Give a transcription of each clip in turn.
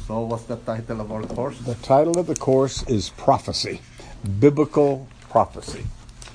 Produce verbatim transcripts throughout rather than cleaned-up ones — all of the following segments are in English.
So what's the title of our course? The title of the course is Prophecy, Biblical Prophecy.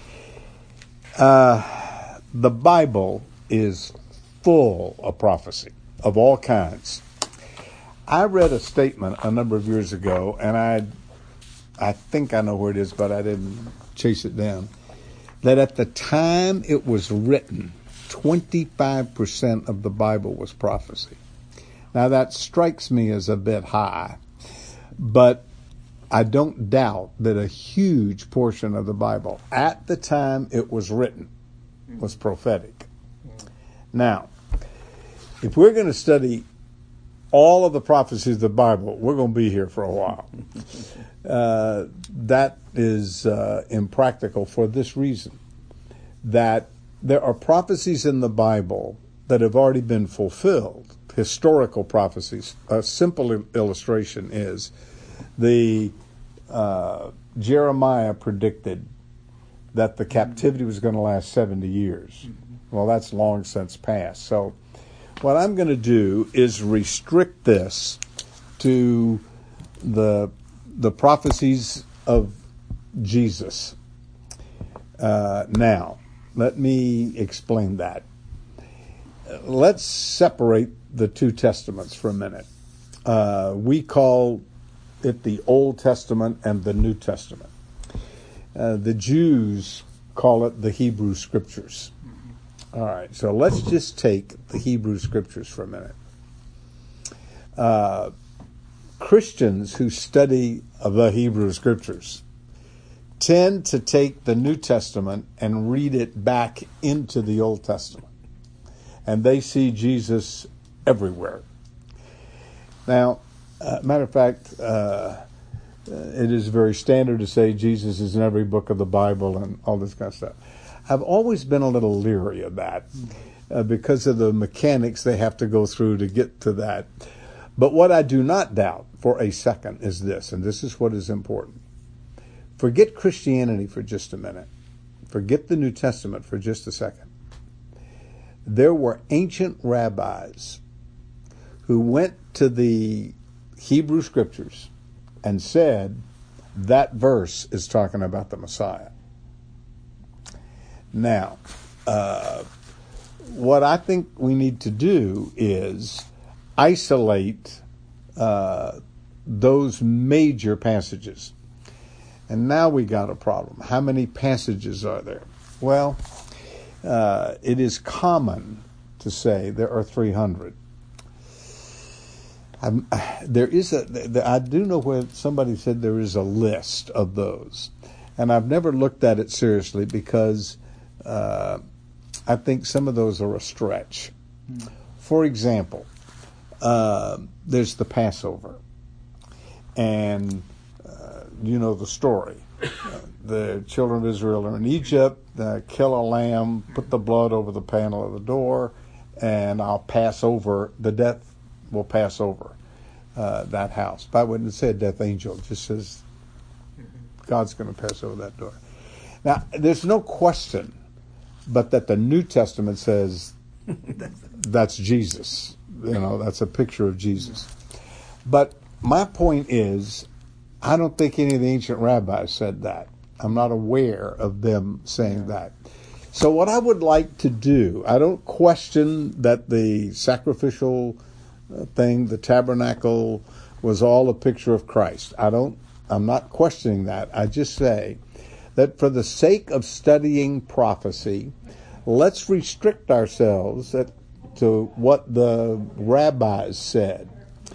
Uh, the Bible is full of prophecy of all kinds. I read a statement a number of years ago, and I, I think I know where it is, but I didn't chase it down, that at the time it was written, twenty-five percent of the Bible was prophecy. Now that strikes me as a bit high, but I don't doubt that a huge portion of the Bible at the time it was written was prophetic. Now, if we're going to study all of the prophecies of the Bible, we're going to be here for a while. Uh, that is uh, impractical for this reason, that there are prophecies in the Bible that have already been fulfilled, historical prophecies. A simple illustration is the uh, Jeremiah predicted that the captivity was going to last seventy years. Well, that's long since passed. So what I'm going to do is restrict this to the the prophecies of Jesus. Uh, now, let me explain that. Let's separate the two testaments for a minute. Uh, we call it the Old Testament and the New Testament. Uh, the Jews call it the Hebrew Scriptures. All right, so let's just take the Hebrew Scriptures for a minute. Uh, Christians who study the Hebrew Scriptures tend to take the New Testament and read it back into the Old Testament. And they see Jesus everywhere. Now, uh, matter of fact, uh, it is very standard to say Jesus is in every book of the Bible and all this kind of stuff. I've always been a little leery of that uh, because of the mechanics they have to go through to get to that. But what I do not doubt for a second is this, and this is what is important. Forget Christianity for just a minute. Forget the New Testament for just a second. There were ancient rabbis who went to the Hebrew Scriptures and said that verse is talking about the Messiah. Now, uh, what I think we need to do is isolate uh, those major passages. And now we got a problem. How many passages are there? Well, uh, it is common to say there are three hundred. I'm, there is a. I do know where somebody said there is a list of those, and I've never looked at it seriously because uh, I think some of those are a stretch. Mm. For example, uh, there's the Passover, and uh, you know the story. Uh, the children of Israel are in Egypt, uh, kill a lamb, put the blood over the panel of the door, and I'll pass over, the death will pass over uh, that house. But I wouldn't say a death angel, it just says God's going to pass over that door. Now, there's no question but that the New Testament says that's Jesus. You know, that's a picture of Jesus. But my point is, I don't think any of the ancient rabbis said that. I'm not aware of them saying that. So what I would like to do, I don't question that the sacrificial thing, the tabernacle, was all a picture of Christ. I don't, I'm not questioning that. I just say that for the sake of studying prophecy, let's restrict ourselves at, to what the rabbis said.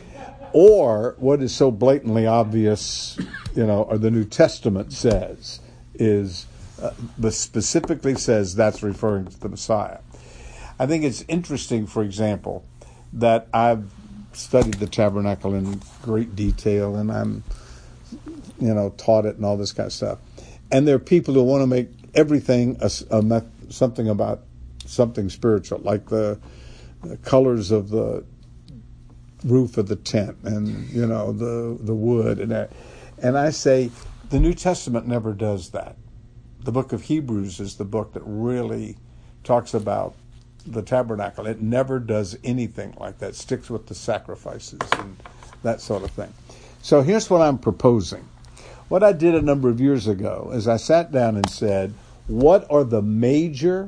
Or what is so blatantly obvious, you know, or the New Testament says, is uh, the specifically says that's referring to the Messiah. I think it's interesting, for example, that I've studied the tabernacle in great detail, and I'm, you know, taught it and all this kind of stuff. And there are people who want to make everything a, a, something about something spiritual, like the, the colors of the roof of the tent, and you know the the wood and that. And I say the New Testament never does that. The book of Hebrews is the book that really talks about the tabernacle. It never does anything like that. It sticks with the sacrifices and that sort of thing. So here's what I'm proposing. What I did a number of years ago is I sat down and said, what are the major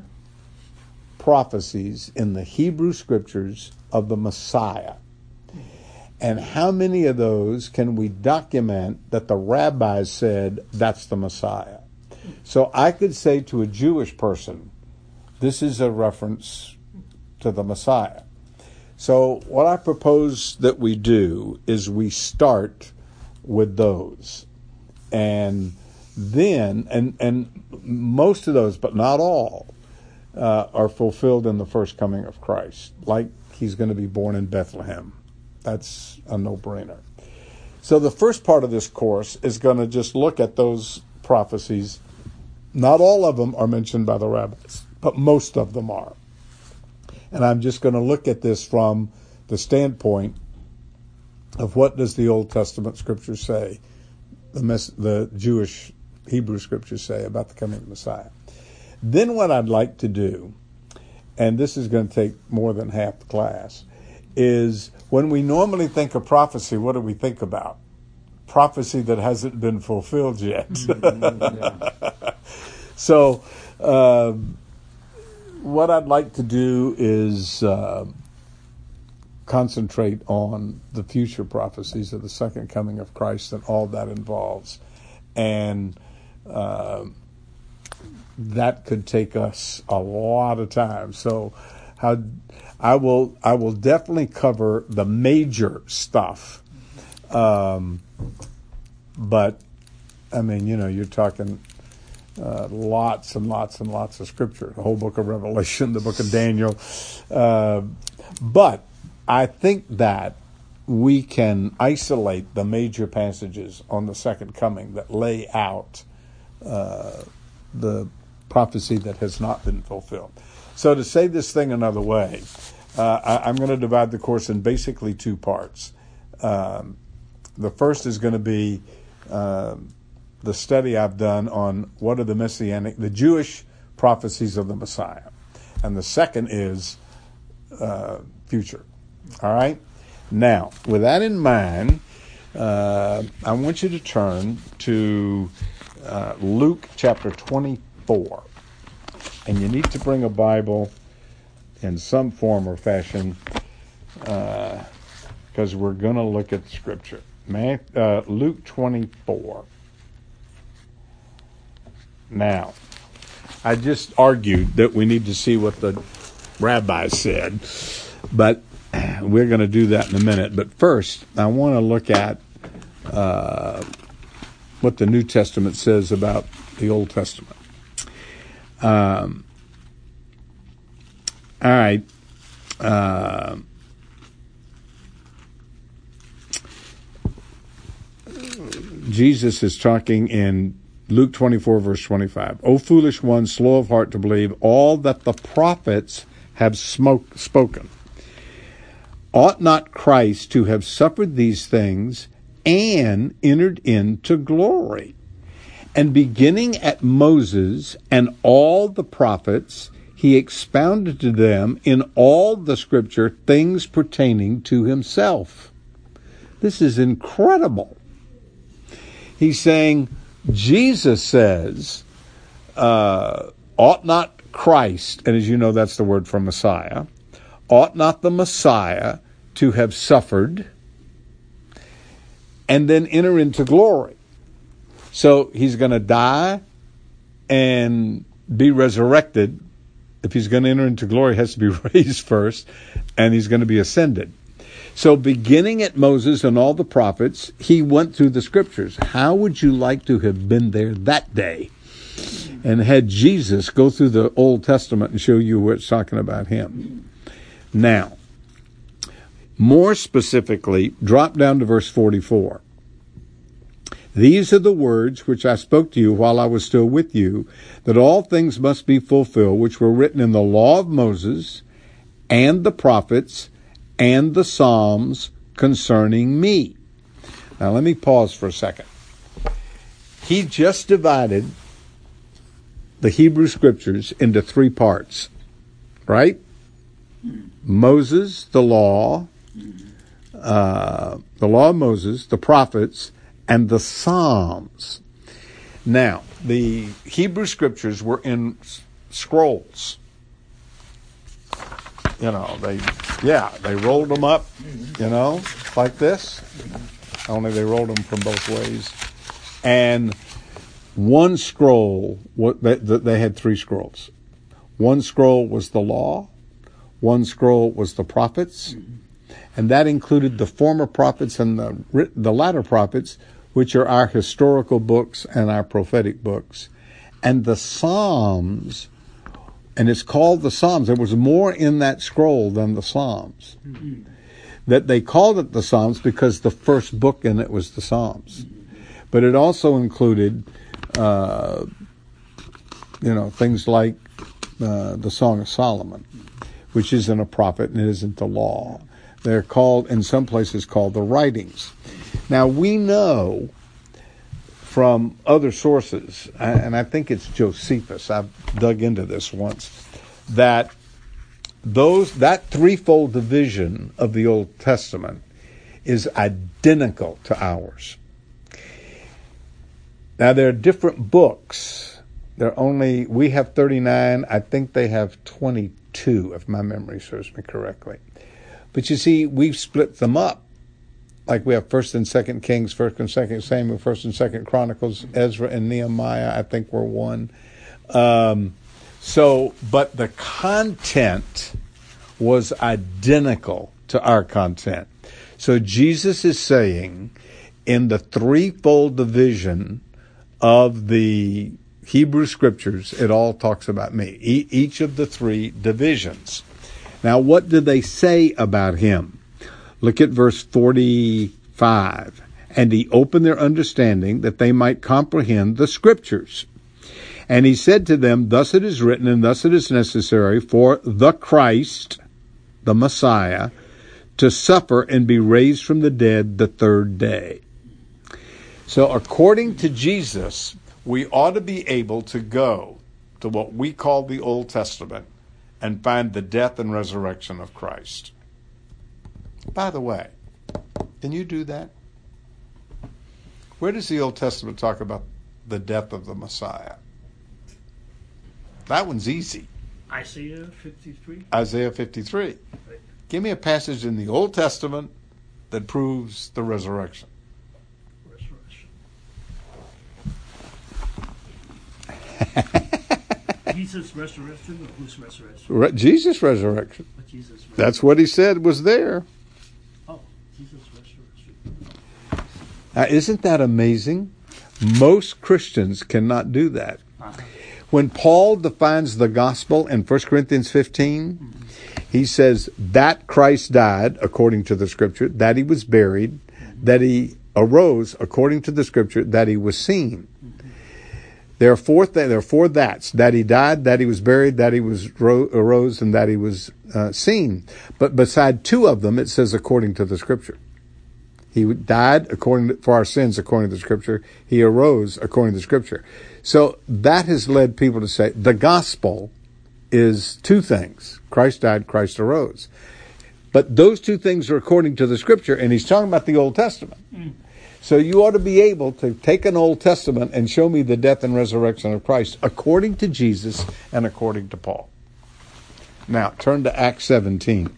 prophecies in the Hebrew Scriptures of the Messiah? And how many of those can we document that the rabbis said that's the Messiah? So I could say to a Jewish person, this is a reference to the Messiah. So what I propose that we do is we start with those. And then, and, and most of those, but not all, uh, are fulfilled in the first coming of Christ. Like he's going to be born in Bethlehem. That's a no-brainer. So the first part of this course is going to just look at those prophecies. Not all of them are mentioned by the rabbis, but most of them are. And I'm just going to look at this from the standpoint of what does the Old Testament Scripture say, the, mess, the Jewish Hebrew Scriptures say about the coming of the Messiah. Then what I'd like to do, and this is going to take more than half the class, is when we normally think of prophecy, what do we think about? Prophecy that hasn't been fulfilled yet. Mm-hmm, yeah. So uh, what I'd like to do is uh, concentrate on the future prophecies of the second coming of Christ and all that involves. And uh, that could take us a lot of time. So how I will I will definitely cover the major stuff. Um, but, I mean, you know, you're talking uh, lots and lots and lots of Scripture, the whole book of Revelation, the book of Daniel. Uh, but I think that we can isolate the major passages on the second coming that lay out uh, the prophecy that has not been fulfilled. So to say this thing another way, uh, I, I'm going to divide the course in basically two parts. Um, the first is going to be uh, the study I've done on what are the messianic, the Jewish prophecies of the Messiah. And the second is uh, future. All right? Now, with that in mind, uh, I want you to turn to uh, Luke chapter twenty-four. And you need to bring a Bible in some form or fashion because uh, we're going to look at Scripture. Man, uh, Luke twenty-four. Now, I just argued that we need to see what the rabbi said, but we're going to do that in a minute. But first, I want to look at uh, what the New Testament says about the Old Testament. Um, all right. Uh, Jesus is talking in Luke twenty-four, verse twenty-five. O foolish ones, slow of heart to believe all that the prophets have smoke, spoken. Ought not Christ to have suffered these things and entered into glory? And beginning at Moses and all the prophets, he expounded to them in all the Scripture things pertaining to himself. This is incredible. He's saying, Jesus says, uh, ought not Christ, and as you know, that's the word for Messiah, ought not the Messiah to have suffered and then enter into glory? So he's going to die and be resurrected. If he's going to enter into glory, he has to be raised first, and he's going to be ascended. So beginning at Moses and all the prophets, he went through the Scriptures. How would you like to have been there that day and had Jesus go through the Old Testament and show you where it's talking about him? Now, more specifically, drop down to verse forty-four. These are the words which I spoke to you while I was still with you, that all things must be fulfilled, which were written in the law of Moses and the prophets and the Psalms concerning me. Now let me pause for a second. He just divided the Hebrew Scriptures into three parts, right? Moses, the law, uh, the law of Moses, the prophets, and the Psalms. Now, the Hebrew scriptures were in s- scrolls. You know, they, yeah, they rolled them up, you know, like this. Only they rolled them from both ways. And one scroll, what they, they had three scrolls. One scroll was the law. One scroll was the prophets. And that included the former prophets and the, the latter prophets, which are our historical books and our prophetic books. And the Psalms, and it's called the Psalms. There was more in that scroll than the Psalms. Mm-hmm. That they called it the Psalms because the first book in it was the Psalms. Mm-hmm. But it also included, uh, you know, things like uh, the Song of Solomon, which isn't a prophet and it isn't the law. They're called, in some places, called the writings. Now, we know from other sources, and I think it's Josephus, I've dug into this once, that those that threefold division of the Old Testament is identical to ours. Now, there are different books. They're only, we have thirty-nine, I think they have twenty-two, if my memory serves me correctly. But you see, we've split them up. Like we have First and Second Kings, First and Second Samuel, First and Second Chronicles, Ezra and Nehemiah, I think were one. Um, so, but the content was identical to our content. So Jesus is saying, in the threefold division of the Hebrew Scriptures, it all talks about me. E- each of the three divisions. Now, what do they say about him? Look at verse forty-five. And he opened their understanding that they might comprehend the Scriptures. And he said to them, thus it is written, and thus it is necessary for the Christ, the Messiah, to suffer and be raised from the dead the third day. So according to Jesus, we ought to be able to go to what we call the Old Testament and find the death and resurrection of Christ. By the way, can you do that? Where does the Old Testament talk about the death of the Messiah? That one's easy. Isaiah fifty-three. Isaiah fifty-three. Right. Give me a passage in the Old Testament that proves the resurrection. Resurrection. Jesus' resurrection or whose resurrection? Re- Jesus' resurrection. But Jesus' resurrection. That's what he said was there. Oh, Jesus' resurrection. Now, isn't that amazing? Most Christians cannot do that. Uh-huh. When Paul defines the gospel in First Corinthians fifteen, mm-hmm. he says that Christ died according to the Scripture, that he was buried, mm-hmm. that he arose according to the Scripture, that he was seen. Mm-hmm. There are four th- there are four that's, that he died, that he was buried, that he was ro- arose, and that he was uh, seen. But beside two of them, it says according to the Scripture. He died according to, for our sins according to the Scripture. He arose according to the Scripture. So that has led people to say the gospel is two things. Christ died, Christ arose. But those two things are according to the Scripture, and he's talking about the Old Testament. Mm. So you ought to be able to take an Old Testament and show me the death and resurrection of Christ according to Jesus and according to Paul. Now, turn to Acts seventeen.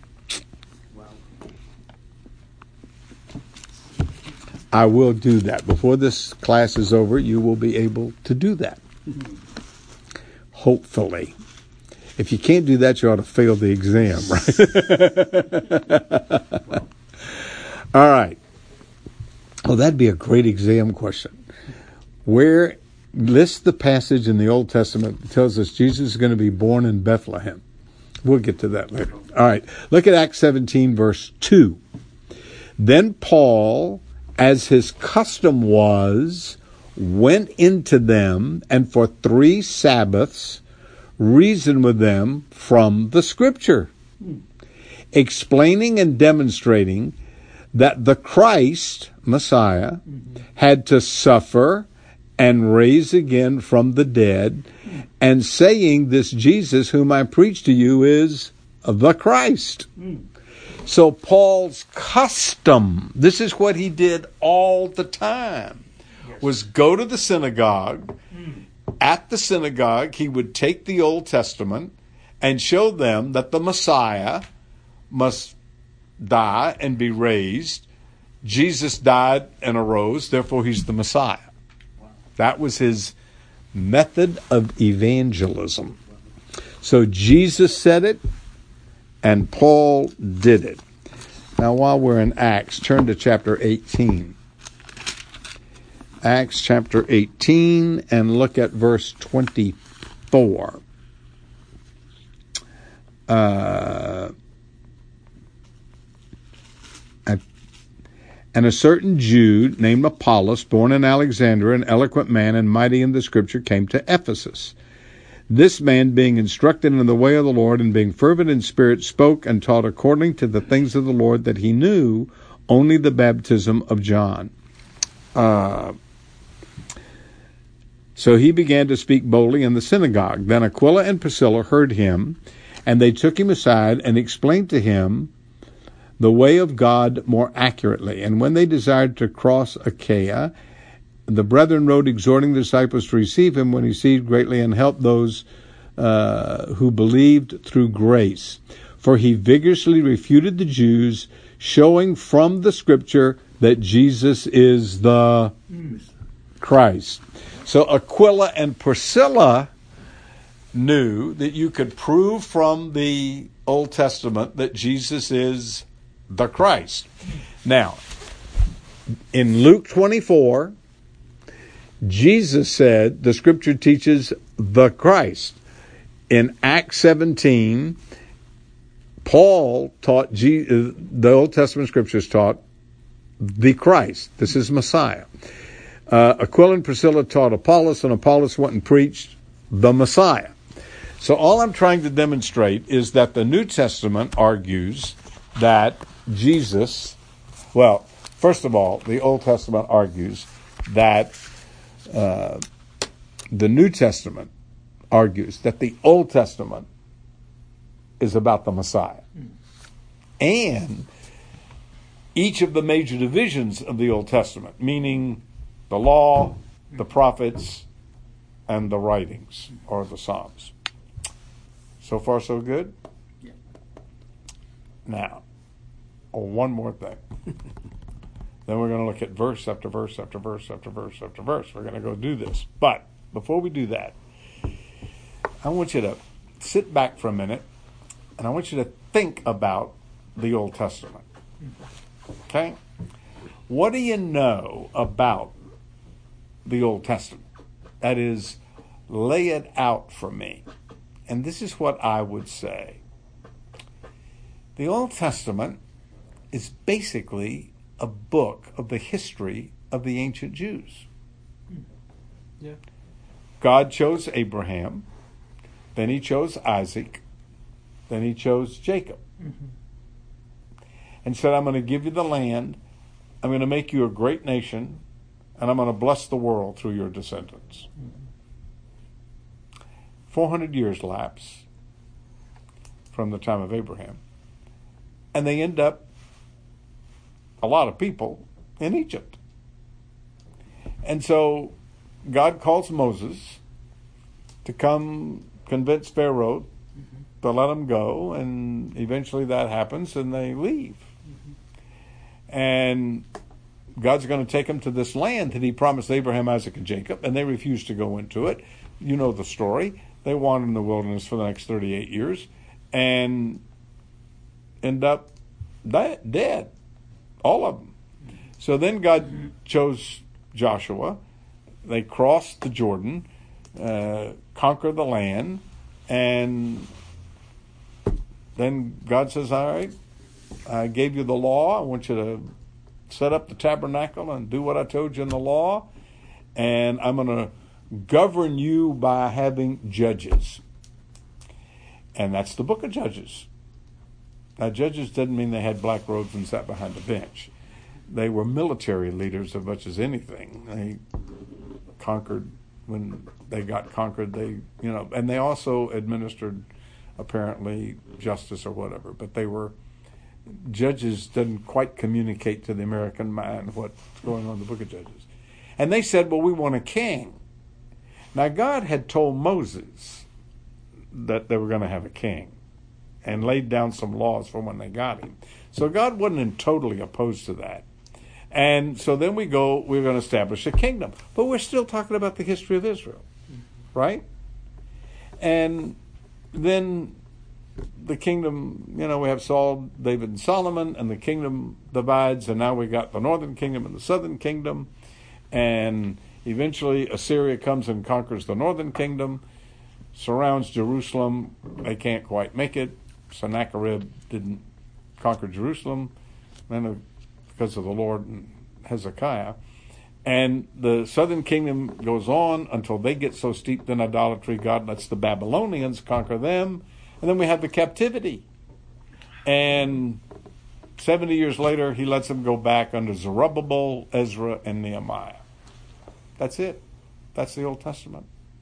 I will do that. Before this class is over, you will be able to do that. Hopefully. If you can't do that, you ought to fail the exam, right? All right. Well, that'd be a great exam question. Where, list the passage in the Old Testament that tells us Jesus is going to be born in Bethlehem. We'll get to that later. All right. Look at Acts seventeen, verse two. Then Paul, as his custom was, went into them, and for three Sabbaths reasoned with them from the Scripture, explaining and demonstrating that the Christ, Messiah, mm-hmm. had to suffer and raise again from the dead, and saying, this Jesus whom I preach to you is the Christ. Mm. So Paul's custom, this is what he did all the time, Yes. was go to the synagogue. Mm. At the synagogue, he would take the Old Testament and show them that the Messiah must die and be raised. Jesus died and arose, therefore he's the Messiah. That was his method of evangelism. So Jesus said it, and Paul did it. Now, while we're in Acts, turn to chapter eighteen. Acts chapter eighteen, and look at verse twenty-four. Uh, and a certain Jew named Apollos, born in Alexandria, an eloquent man and mighty in the Scripture, came to Ephesus. This man, being instructed in the way of the Lord and being fervent in spirit, spoke and taught according to the things of the Lord, that he knew only the baptism of John. Uh, so he began to speak boldly in the synagogue. Then Aquila and Priscilla heard him, and they took him aside and explained to him the way of God more accurately. And when they desired to cross Achaia, the brethren wrote, exhorting the disciples to receive him, when he received greatly and helped those uh, who believed through grace. For he vigorously refuted the Jews, showing from the Scripture that Jesus is the Christ. So Aquila and Priscilla knew that you could prove from the Old Testament that Jesus is the Christ. Now, in Luke twenty-four, Jesus said the Scripture teaches the Christ. In Acts seventeen, Paul taught, the Old Testament Scriptures taught the Christ. This is Messiah. Uh, Aquila and Priscilla taught Apollos, and Apollos went and preached the Messiah. So all I'm trying to demonstrate is that the New Testament argues that Jesus, well, first of all, the Old Testament argues that uh, the New Testament argues that the Old Testament is about the Messiah. And each of the major divisions of the Old Testament, meaning the law, the prophets, and the writings, or the Psalms. So far, so good? Yeah. Now, oh, one more thing. Then we're going to look at verse after verse after verse after verse after verse. We're going to go do this. But before we do that, I want you to sit back for a minute, and I want you to think about the Old Testament. Okay? What do you know about the Old Testament? That is, lay it out for me. And this is what I would say. The Old Testament is basically a book of the history of the ancient Jews. Yeah. God chose Abraham, then he chose Isaac, then he chose Jacob. Mm-hmm. And said, I'm going to give you the land, I'm going to make you a great nation, and I'm going to bless the world through your descendants. Mm-hmm. four hundred years lapse from the time of Abraham. And they end up, a lot of people, in Egypt. And so God calls Moses to come convince Pharaoh mm-hmm. to let them go, and eventually that happens and they leave. Mm-hmm. And God's going to take them to this land that he promised Abraham, Isaac, and Jacob, and they refuse to go into it. You know the story. They wander in the wilderness for the next thirty-eight years and end up di- dead. All of them. So then God chose Joshua. They crossed the Jordan, uh, conquered the land, and then God says, all right, I gave you the law. I want you to set up the tabernacle and do what I told you in the law, and I'm going to govern you by having judges. And that's the book of Judges. Now, judges didn't mean they had black robes and sat behind a bench. They were military leaders as much as anything. They conquered, when they got conquered, they, you know, and they also administered, apparently, justice or whatever. But they were, Judges doesn't quite communicate to the American mind what's going on in the book of Judges. And they said, well, we want a king. Now, God had told Moses that they were going to have a king and laid down some laws for when they got him. So God wasn't totally opposed to that. And so then we go, we're going to establish a kingdom. But we're still talking about the history of Israel, right? And then the kingdom, you know, we have Saul, David, and Solomon, and the kingdom divides, and now we got the northern kingdom and the southern kingdom. And eventually Assyria comes and conquers the northern kingdom, surrounds Jerusalem. They can't quite make it. Sennacherib didn't conquer Jerusalem, then because of the Lord and Hezekiah. And the southern kingdom goes on until they get so steeped in idolatry, God lets the Babylonians conquer them. And then we have the captivity. And seventy years later, he lets them go back under Zerubbabel, Ezra, and Nehemiah. That's it. That's the Old Testament.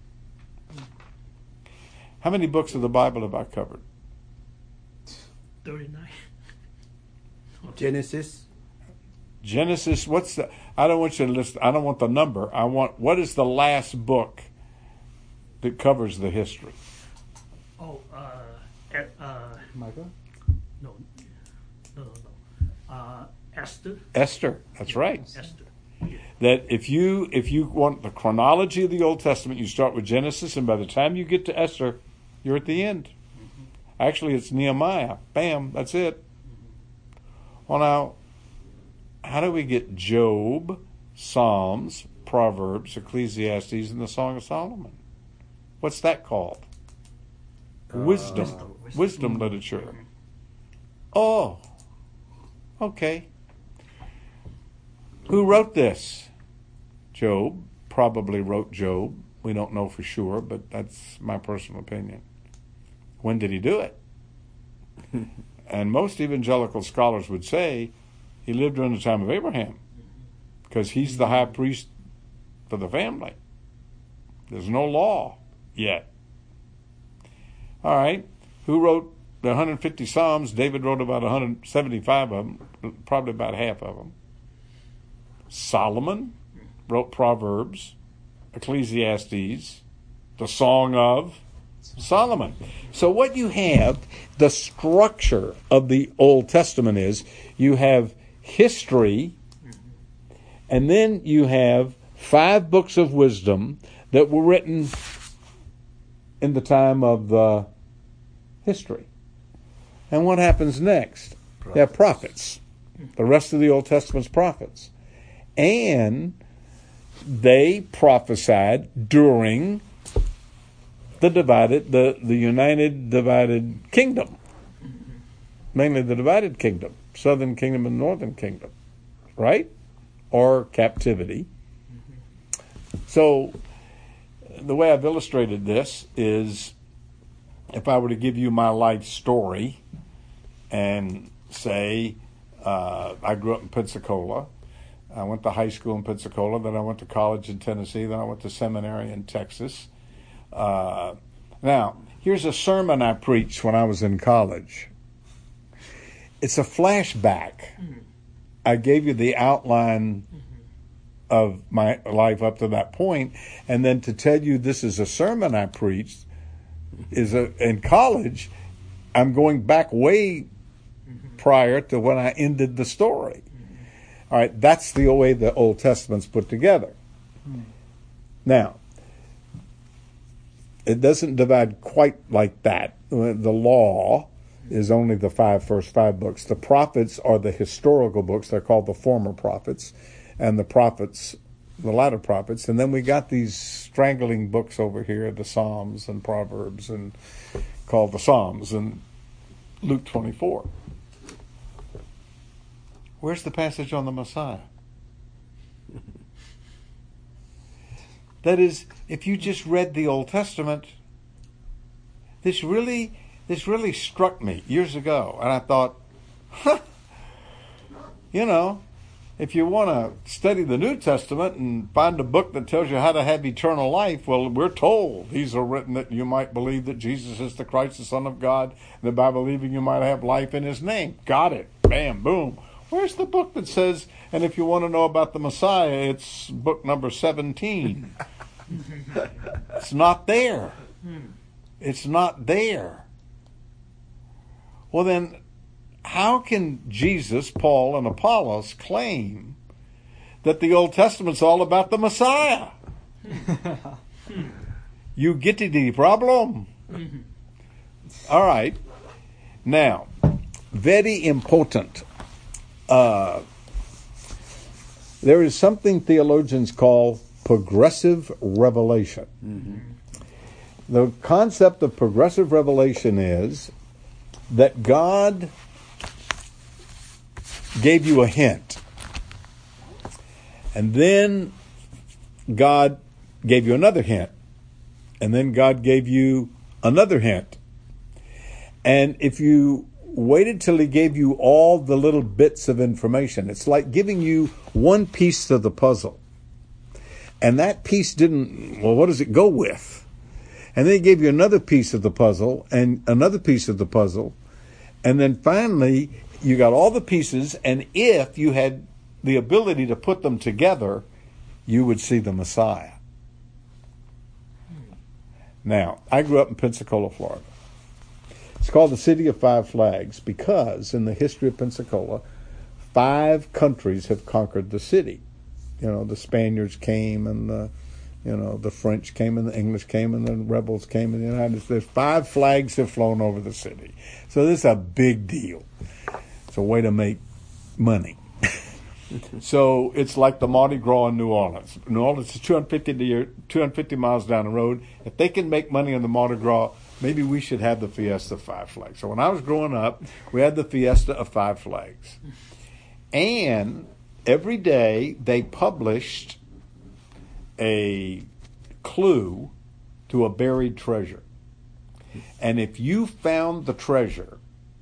How many books of the Bible have I covered? thirty-nine. Genesis. Genesis, what's the, I don't want you to list, I don't want the number. I want, what is the last book that covers the history? Oh, uh, at, uh, Michael? no, no, no, no. Uh, Esther. Esther, that's right. Esther. That if you if you want the chronology of the Old Testament, you start with Genesis, and by the time you get to Esther, you're at the end. Mm-hmm. Actually, it's Nehemiah. Bam, that's it. Mm-hmm. Well, now, how do we get Job, Psalms, Proverbs, Ecclesiastes, and the Song of Solomon? What's that called? Uh, wisdom. Wisdom. Wisdom literature. Mm-hmm. Oh, okay. Who wrote this? Job. Probably wrote Job. We don't know for sure, but that's my personal opinion. When did he do it? And most evangelical scholars would say he lived during the time of Abraham, because he's the high priest for the family. There's no law yet. All right. Who wrote the one hundred fifty Psalms? David wrote about one hundred seventy-five of them, probably about half of them. Solomon wrote Proverbs, Ecclesiastes, the Song of Solomon. So what you have, the structure of the Old Testament is, you have history, and then you have five books of wisdom that were written in the time of the history. And what happens next? Prophets. They have prophets. The rest of the Old Testament's prophets. And they prophesied during the divided, the, the united divided kingdom. Mainly the divided kingdom. Southern kingdom and northern kingdom. Right? Or captivity. So the way I've illustrated this is, if I were to give you my life story and say, uh, I grew up in Pensacola. I went to high school in Pensacola, then I went to college in Tennessee, then I went to seminary in Texas. Uh, now, here's a sermon I preached when I was in college. It's a flashback. Mm-hmm. I gave you the outline mm-hmm. of my life up to that point, and then to tell you this is a sermon I preached is a, in college, I'm going back way mm-hmm. prior to when I ended the story. All right, that's the way the Old Testament's put together. Hmm. Now, it doesn't divide quite like that. The law is only the five first five books. The prophets are the historical books. They're called the former prophets, and the prophets, the latter prophets. And then we got these strangling books over here, the Psalms and Proverbs, and called the Psalms, and Luke twenty-four. Where's the passage on the Messiah? That is, if you just read the Old Testament, this really, this really struck me years ago, and I thought, huh, you know, if you want to study the New Testament and find a book that tells you how to have eternal life, well, we're told these are written that you might believe that Jesus is the Christ, the Son of God, and that by believing you might have life in His name. Got it. bam, boom. Where's the book that says, and if you want to know about the Messiah, it's book number seventeen. It's not there. It's not there. Well, then, how can Jesus, Paul, and Apollos claim that the Old Testament's all about the Messiah? You get the problem. All right. Now, very important. Uh, there is something theologians call progressive revelation. Mm-hmm. The concept of progressive revelation is that God gave you a hint, and then God gave you another hint, and then God gave you another hint. And if you waited till he gave you all the little bits of information, it's like giving you one piece of the puzzle. And that piece didn't, well, what does it go with? And then he gave you another piece of the puzzle and another piece of the puzzle. And then finally, you got all the pieces, and if you had the ability to put them together, you would see the Messiah. Now, I grew up in Pensacola, Florida. It's called the City of Five Flags because in the history of Pensacola, five countries have conquered the city. You know, the Spaniards came, and the, you know, the French came, and the English came, and the rebels came, and the United States. Five flags have flown over the city. So this is a big deal. It's a way to make money. So it's like the Mardi Gras in New Orleans. New Orleans is two hundred fifty, two hundred fifty miles down the road. If they can make money on the Mardi Gras, maybe we should have the Fiesta of Five Flags. So when I was growing up, we had the Fiesta of Five Flags. And every day they published a clue to a buried treasure. And if you found the treasure,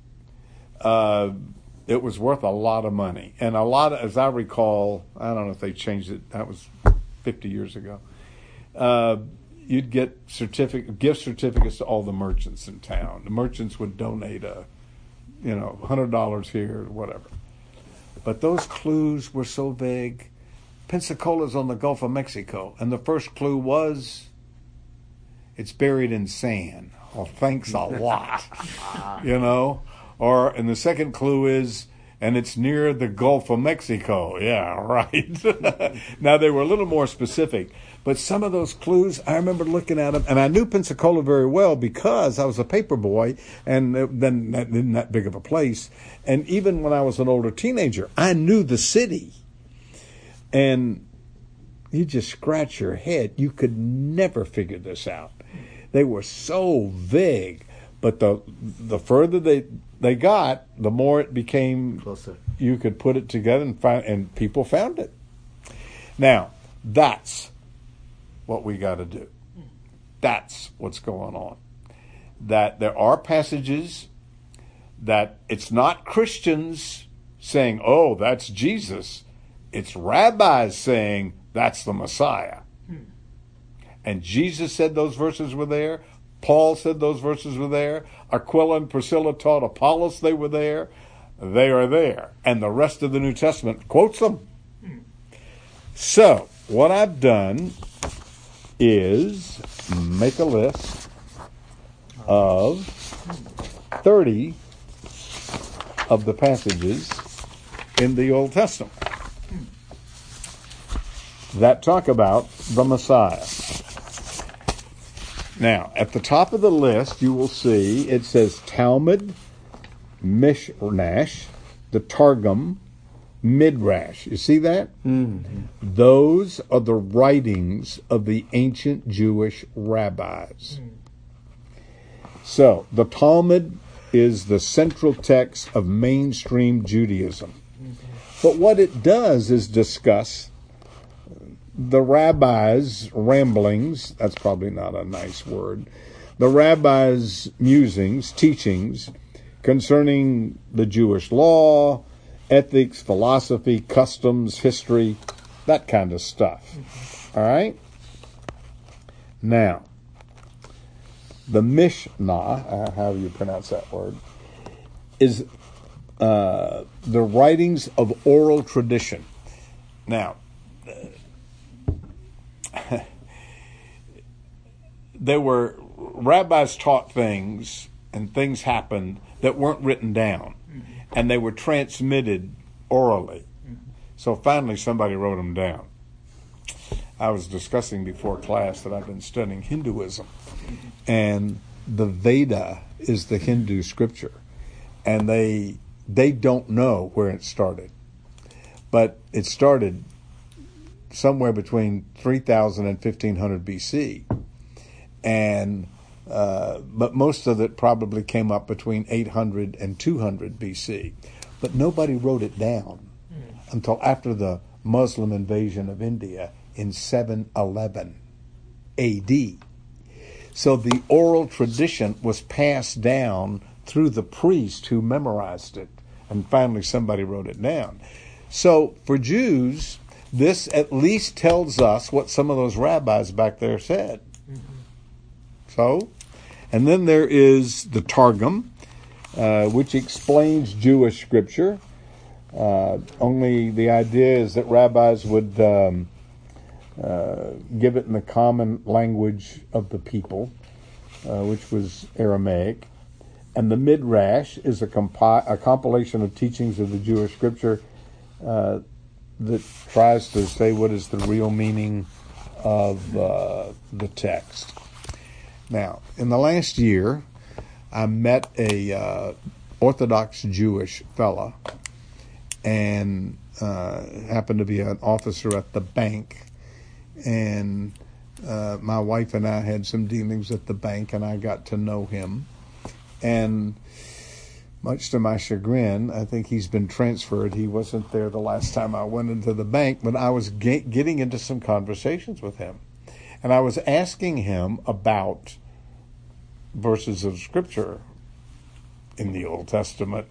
uh, it was worth a lot of money. And a lot of, as I recall, I don't know if they changed it, that was fifty years ago, uh, you'd get certificate, gift certificates to all the merchants in town. The merchants would donate a, you know, one hundred dollars here or whatever. But those clues were so vague. Pensacola's on the Gulf of Mexico, and the first clue was, it's buried in sand. Well, thanks a lot, you know. Or, and the second clue is, and it's near the Gulf of Mexico. Yeah, right. Now, they were a little more specific. But some of those clues, I remember looking at them, and I knew Pensacola very well because I was a paper boy, and then that isn't that big of a place. And even when I was an older teenager, I knew the city. And you just scratch your head. You could never figure this out. They were so vague. But the the further they they got, the more it became closer. You could put it together and find, and people found it. Now, that's what we got to do. That's what's going on. That there are passages that it's not Christians saying, "Oh, that's Jesus." It's rabbis saying that's the Messiah. Hmm. And Jesus said those verses were there. Paul said those verses were there. Aquila and Priscilla taught Apollos they were there. They are there. And the rest of the New Testament quotes them. Hmm. So, what I've done is make a list of thirty of the passages in the Old Testament that talk about the Messiah. Now, at the top of the list, you will see it says Talmud, Mishnash, the Targum, Midrash. You see that? Mm-hmm. Those are the writings of the ancient Jewish rabbis. Mm. So, the Talmud is the central text of mainstream Judaism. Mm-hmm. But what it does is discuss the rabbis' ramblings, that's probably not a nice word, the rabbis' musings, teachings concerning the Jewish law, ethics, philosophy, customs, history, that kind of stuff. Mm-hmm. All right? Now, the Mishnah, uh, how you pronounce that word, is uh, the writings of oral tradition. Now, uh, there were rabbis taught things and things happened that weren't written down, mm-hmm. and they were transmitted orally. Mm-hmm. So finally somebody wrote them down. I was discussing before class that I've been studying Hinduism, mm-hmm. and the Veda is the Hindu scripture, and they they don't know where it started, but it started somewhere between three thousand and fifteen hundred B C, and uh, but most of it probably came up between eight hundred and two hundred B C, but nobody wrote it down mm. until after the Muslim invasion of India in seven eleven A D. So the oral tradition was passed down through the priest who memorized it, and finally somebody wrote it down. So for Jews, this at least tells us what some of those rabbis back there said. Mm-hmm. So, and then there is the Targum, uh, which explains Jewish scripture. Uh, only the idea is that rabbis would um, uh, give it in the common language of the people, uh, which was Aramaic. And the Midrash is a, compi- a compilation of teachings of the Jewish scripture uh, that tries to say what is the real meaning of uh, the text. Now, in the last year, I met a uh, Orthodox Jewish fella, and uh, happened to be an officer at the bank, and uh, my wife and I had some dealings at the bank, and I got to know him. And much to my chagrin, I think he's been transferred. He wasn't there the last time I went into the bank, but I was get, getting into some conversations with him. And I was asking him about verses of Scripture in the Old Testament,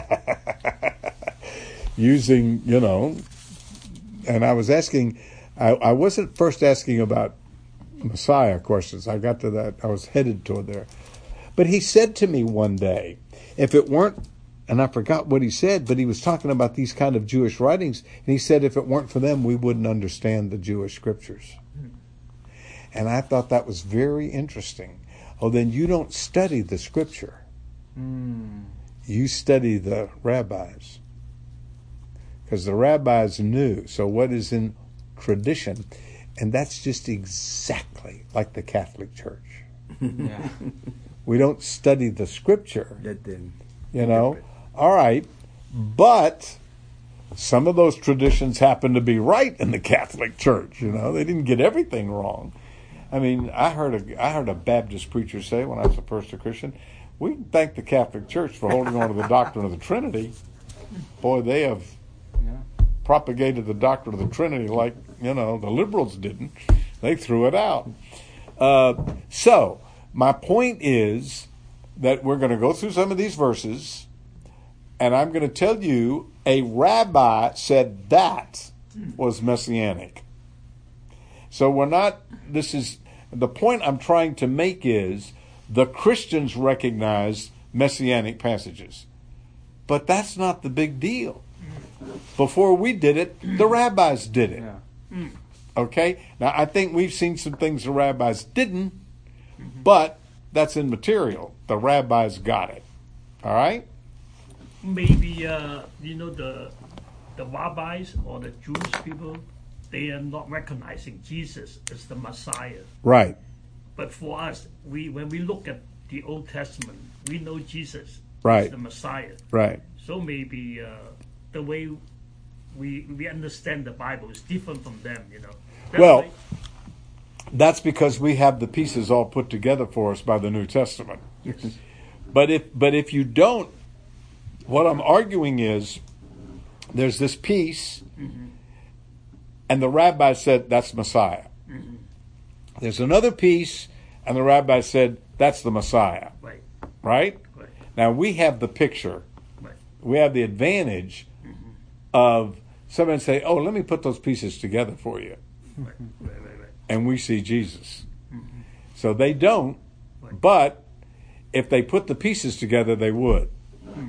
using, you know, and I was asking, I, I wasn't first asking about Messiah questions. I got to that, I was headed toward there. But he said to me one day, if it weren't, and I forgot what he said, but he was talking about these kind of Jewish writings, and he said if it weren't for them, we wouldn't understand the Jewish scriptures. Mm. And I thought that was very interesting. Oh, then you don't study the scripture. Mm. You study the rabbis. Because the rabbis knew. So what is in tradition? And that's just exactly like the Catholic Church. Yeah. We don't study the scripture. That then, you know, all right, but some of those traditions happen to be right in the Catholic Church. You know, they didn't get everything wrong. I mean, I heard a I heard a Baptist preacher say when I was first a Christian, we can thank the Catholic Church for holding on to the doctrine of the Trinity. Boy, they have yeah. propagated the doctrine of the Trinity like, you know, the liberals didn't. They threw it out. Uh, so. My point is that we're going to go through some of these verses, and I'm going to tell you a rabbi said that was messianic. So we're not, this is, the point I'm trying to make is the Christians recognize messianic passages. But that's not the big deal. Before we did it, the rabbis did it. Yeah. Okay? Now, I think we've seen some things the rabbis didn't, but that's immaterial. The rabbis got it. All right? Maybe, uh, you know, the the rabbis or the Jewish people, they are not recognizing Jesus as the Messiah. Right. But for us, we when we look at the Old Testament, we know Jesus right. is the Messiah. Right. So maybe uh, the way we we understand the Bible is different from them, you know. That's well... why, That's because we have the pieces all put together for us by the New Testament. Yes. But if but if you don't, what I'm arguing is there's this piece, mm-hmm. and the rabbi said that's Messiah. Mm-hmm. There's another piece, and the rabbi said that's the Messiah. Right. Right? Right. Now we have the picture. Right. We have the advantage mm-hmm. of someone say, "Oh, let me put those pieces together for you." Right. Right. Right. And we see Jesus. Mm-hmm. So they don't, but if they put the pieces together, they would. Mm.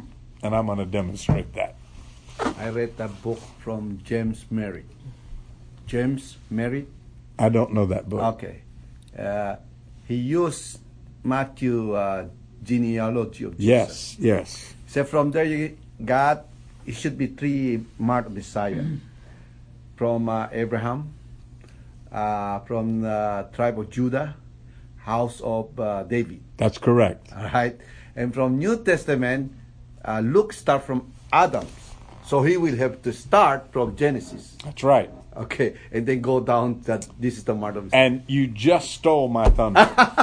and I'm going to demonstrate that. I read that book from James Merritt. James Merritt? I don't know that book. Okay. Uh, he used Matthew uh, genealogy of Jesus. Yes, yes. So from there you got, it should be three marked Messiah. From uh, Abraham, uh, from the tribe of Judah, house of uh, David. That's correct. All right. And from New Testament, uh, Luke start from Adam. So he will have to start from Genesis. That's right. Okay. And then go down that this is the mark of Messiah. And you just stole my thunder.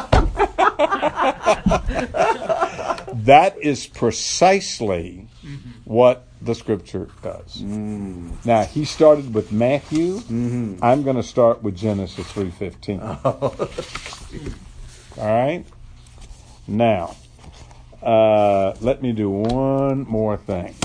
That is precisely mm-hmm. what the scripture does. Mm. Now, he started with Matthew. Mm-hmm. I'm going to start with Genesis three fifteen. Oh. All right? Now, uh, let me do one more thing.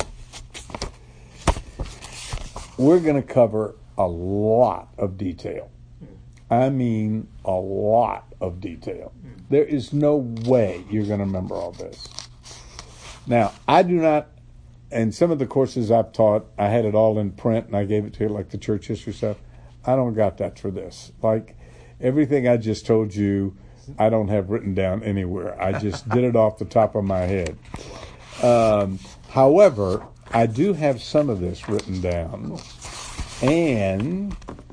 We're going to cover a lot of detail. I mean, a lot of detail. There is no way you're going to remember all this. Now, I do not, and some of the courses I've taught, I had it all in print and I gave it to you, like the church history stuff. I don't got that for this. Like, everything I just told you, I don't have written down anywhere. I just did it off the top of my head. Um, however, I do have some of this written down. And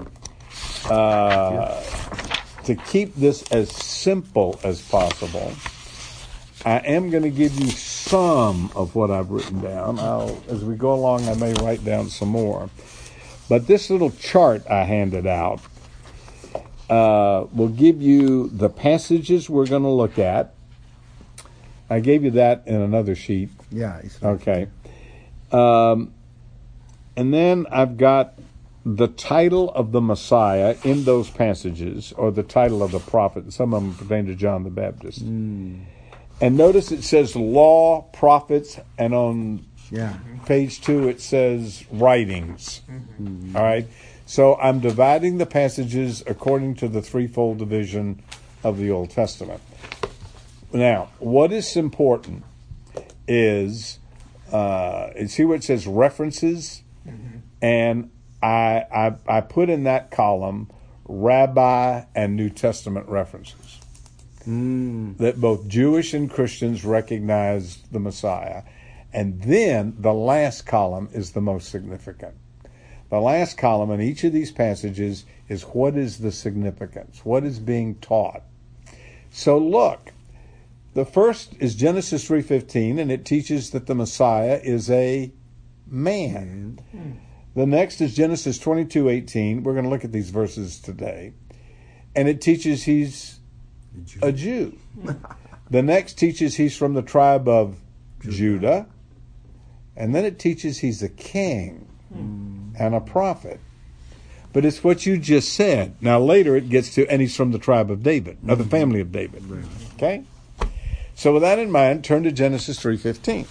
uh, to keep this as simple as possible, I am going to give you some of what I've written down. I'll, as we go along, I may write down some more. But this little chart I handed out uh, will give you the passages we're going to look at. I gave you that in another sheet. Yeah. It's okay. Um, and then I've got the title of the Messiah in those passages, or the title of the prophet. Some of them pertain to John the Baptist. Mm. And notice it says law, prophets, and on yeah. page two it says writings. Mm-hmm. All right? So I'm dividing the passages according to the threefold division of the Old Testament. Now, what is important is, uh, see where it says references? Mm-hmm. And I, I I put in that column Rabbi and New Testament references. Mm. That both Jewish and Christians recognized the Messiah. And then the last column is the most significant. The last column in each of these passages is what is the significance? What is being taught? So look, the first is Genesis three fifteen, and it teaches that the Messiah is a man. Mm. The next is Genesis twenty-two eighteen. We're going to look at these verses today. And it teaches he's a Jew. The next teaches he's from the tribe of Judah. Judah. And then it teaches he's a king mm. and a prophet. But it's what you just said. Now later it gets to, and he's from the tribe of David, mm-hmm. or the family of David. Mm-hmm. Okay? So with that in mind, turn to Genesis three fifteen.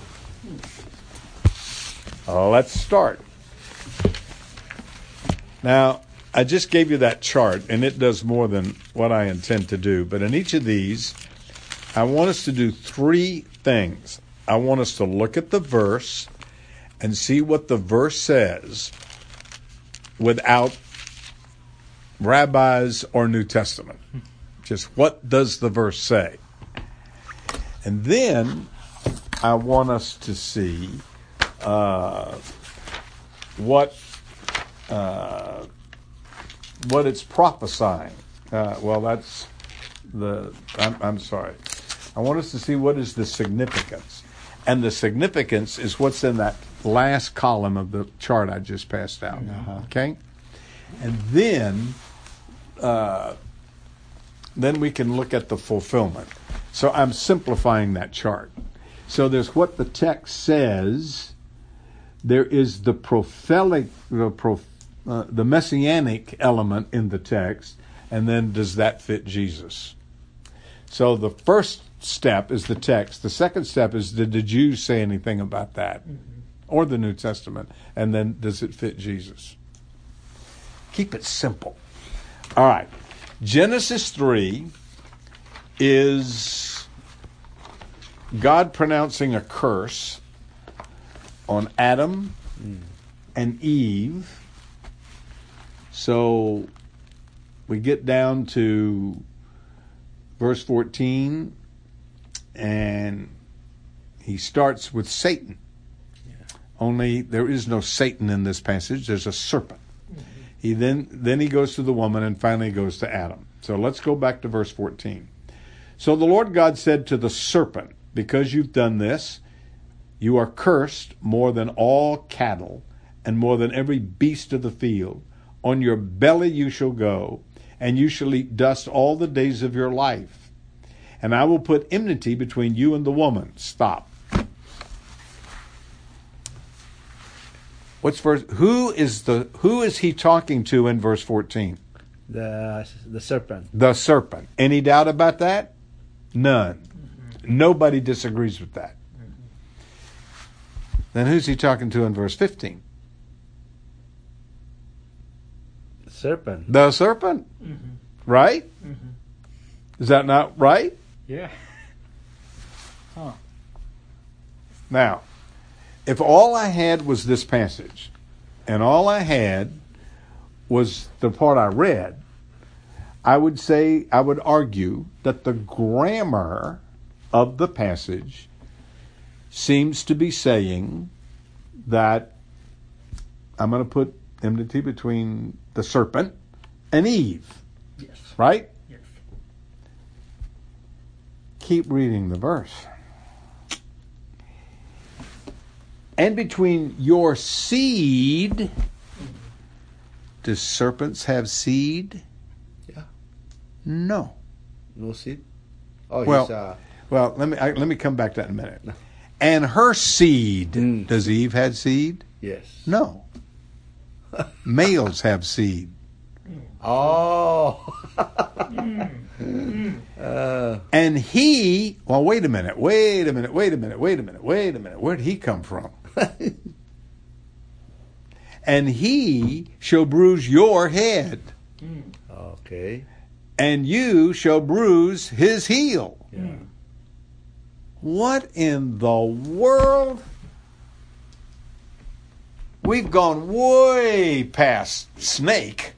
Uh, let's start. Now, I just gave you that chart, and it does more than what I intend to do. But in each of these, I want us to do three things. I want us to look at the verse and see what the verse says without rabbis or New Testament. Just what does the verse say? And then I want us to see uh, what uh, what it's prophesying. Uh, well, that's the. I'm, I'm sorry. I want us to see what is the significance, and the significance is what's in that last column of the chart I just passed out. Uh-huh. Okay, and then uh, then we can look at the fulfillment. So I'm simplifying that chart. So there's what the text says. There is the prophetic, the, prof, uh, the messianic element in the text, and then does that fit Jesus? So the first step is the text. The second step is, did the Jews say anything about that? Mm-hmm. Or the New Testament? And then does it fit Jesus? Keep it simple. All right. Genesis three is God pronouncing a curse on Adam mm. and Eve. So we get down to verse fourteen, and he starts with Satan. Yeah. Only there is no Satan in this passage. There's a serpent. Mm-hmm. He then then he goes to the woman, and finally goes to Adam. So let's go back to verse fourteen. So the Lord God said to the serpent, because you've done this, you are cursed more than all cattle and more than every beast of the field. On your belly you shall go, and you shall eat dust all the days of your life. And I will put enmity between you and the woman. Stop. What's verse? Who is the? Who is he talking to in verse fourteen? The the serpent. The serpent. Any doubt about that? None. Mm-hmm. Nobody disagrees with that. Mm-hmm. Then who's he talking to in verse fifteen? The serpent. The serpent. Mm-hmm. Right? Mm-hmm. Is that not right? Yeah. Huh. Now, if all I had was this passage, and all I had was the part I read, I would say, I would argue that the grammar of the passage seems to be saying that I'm going to put enmity between the serpent and Eve. Yes. Right? Yes. Keep reading the verse. And between your seed, do serpents have seed? Yeah. No. No seed? Oh, well, he's, uh... well, let me I, let me come back to that in a minute. And her seed, mm. does Eve have seed? Yes. No. Males have seed. Oh. uh. And he, well, wait a minute, wait a minute, wait a minute, wait a minute, wait a minute. Where'd he come from? And he shall bruise your head. Okay. And you shall bruise his heel. Yeah. What in the world? We've gone way past snake.